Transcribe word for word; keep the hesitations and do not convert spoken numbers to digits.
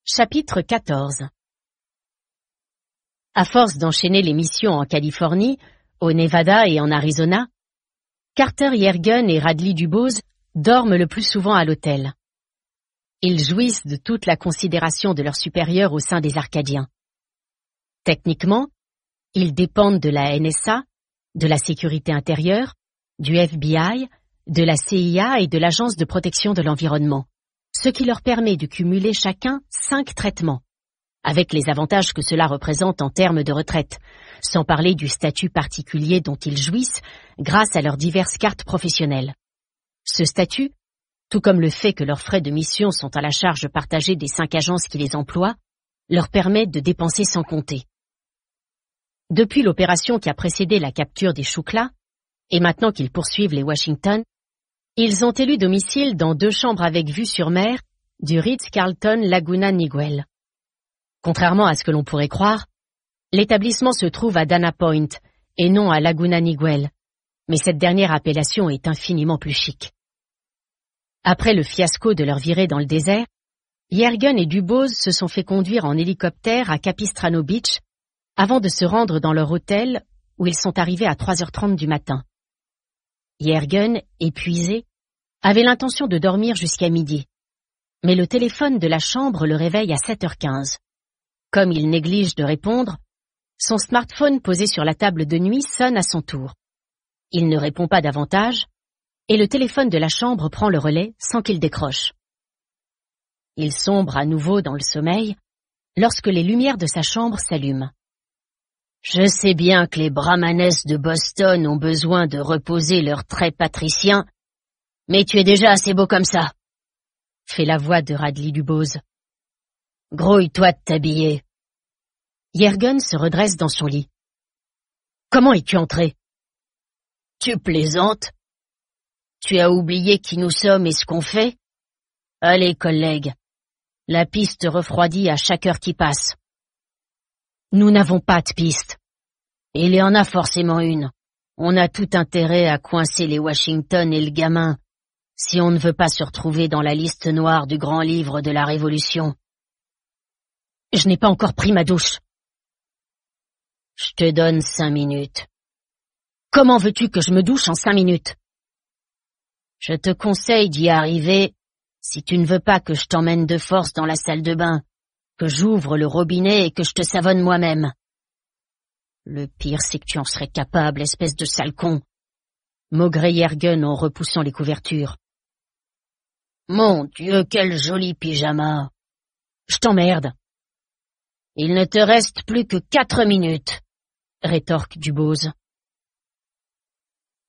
Chapitre quatorze. À force d'enchaîner les missions en Californie, au Nevada et en Arizona, Carter Yergun et Radley Dubose dorment le plus souvent à l'hôtel. Ils jouissent de toute la considération de leurs supérieurs au sein des Arcadiens. Techniquement, ils dépendent de la N S A, de la sécurité intérieure, du F B I, de la C I A et de l'Agence de protection de l'environnement, ce qui leur permet de cumuler chacun cinq traitements, avec les avantages que cela représente en termes de retraite, sans parler du statut particulier dont ils jouissent grâce à leurs diverses cartes professionnelles. Ce statut, tout comme le fait que leurs frais de mission sont à la charge partagée des cinq agences qui les emploient, leur permet de dépenser sans compter. Depuis l'opération qui a précédé la capture des Chouclas, et maintenant qu'ils poursuivent les Washington, ils ont élu domicile dans deux chambres avec vue sur mer du Ritz-Carlton Laguna Niguel. Contrairement à ce que l'on pourrait croire, l'établissement se trouve à Dana Point et non à Laguna Niguel, mais cette dernière appellation est infiniment plus chic. Après le fiasco de leur virée dans le désert, Yergun et Dubose se sont fait conduire en hélicoptère à Capistrano Beach avant de se rendre dans leur hôtel où ils sont arrivés à trois heures trente du matin. Yergun, épuisé, avait l'intention de dormir jusqu'à midi, mais le téléphone de la chambre le réveille à sept heures quinze. Comme il néglige de répondre, son smartphone posé sur la table de nuit sonne à son tour. Il ne répond pas davantage, et le téléphone de la chambre prend le relais sans qu'il décroche. Il sombre à nouveau dans le sommeil lorsque les lumières de sa chambre s'allument. « Je sais bien que les brahmanesses de Boston ont besoin de reposer leurs traits patriciens, mais tu es déjà assez beau comme ça, » fait la voix de Radley Dubose. « Grouille-toi de t'habiller. » Yergun se redresse dans son lit. « Comment es-tu entré ?»« Tu plaisantes? Tu as oublié qui nous sommes et ce qu'on fait? Allez, collègue, la piste refroidit à chaque heure qui passe. » « Nous n'avons pas de piste. »« Il y en a forcément une. On a tout intérêt à coincer les Washington et le gamin, si on ne veut pas se retrouver dans la liste noire du grand livre de la Révolution. »« Je n'ai pas encore pris ma douche. »« Je te donne cinq minutes. »« Comment veux-tu que je me douche en cinq minutes ?»« Je te conseille d'y arriver si tu ne veux pas que je t'emmène de force dans la salle de bain, que j'ouvre le robinet et que je te savonne moi-même. »« Le pire, c'est que tu en serais capable, espèce de sale con. » maugrait Yergun en repoussant les couvertures. « Mon Dieu, quel joli pyjama. »« Je t'emmerde. »« Il ne te reste plus que quatre minutes, » rétorque Dubose.